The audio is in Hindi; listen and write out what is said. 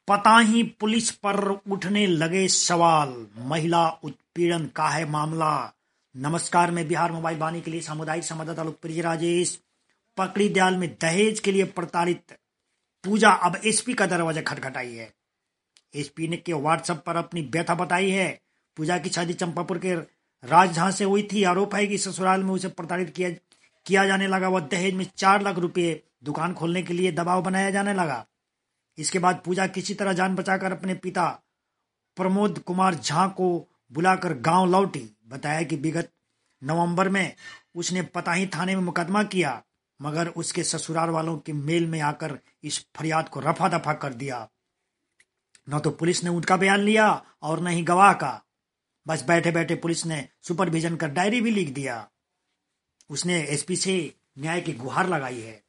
पताही पुलिस पर उठने लगे सवाल। महिला उत्पीड़न का है मामला। नमस्कार, मैं बिहार मोबाइल वाणी के लिए सामुदायिक संवाददाता लोकप्रिय राजेश। पकड़ी दयाल में दहेज के लिए प्रताड़ित पूजा अब एसपी का दरवाजा खटखटाई है। एसपी ने के व्हाट्सएप पर अपनी व्यथा बताई है। पूजा की शादी चंपापुर के राजजहां से हुई थी। आरोप है कि ससुराल में उसे प्रताड़ित किया जाने लगा। वह दहेज में 4 लाख रुपए दुकान खोलने के लिए दबाव बनाया जाने लगा। इसके बाद पूजा किसी तरह जान बचाकर अपने पिता प्रमोद कुमार झा को बुलाकर गांव लौटी। बताया कि विगत नवंबर में उसने पताही थाने में मुकदमा किया, मगर उसके ससुराल वालों के मेल में आकर इस फरियाद को रफा दफा कर दिया। न तो पुलिस ने उनका बयान लिया और न ही गवाह का। बस बैठे बैठे पुलिस ने सुपरविजन कर डायरी भी लिख दिया। उसने एसपी से न्याय की गुहार लगाई है।